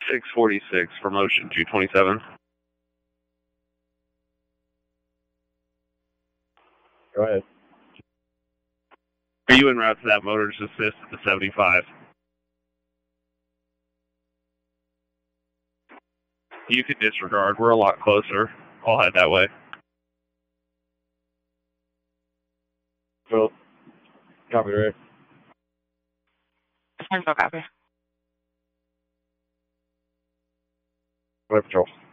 646 for motion 227. Go ahead. Are you en route to that motor's assist at the 75? You can disregard. We're a lot closer. I'll head that way. Phil. Copy, Ray. Info copy. Go ahead, Patrol.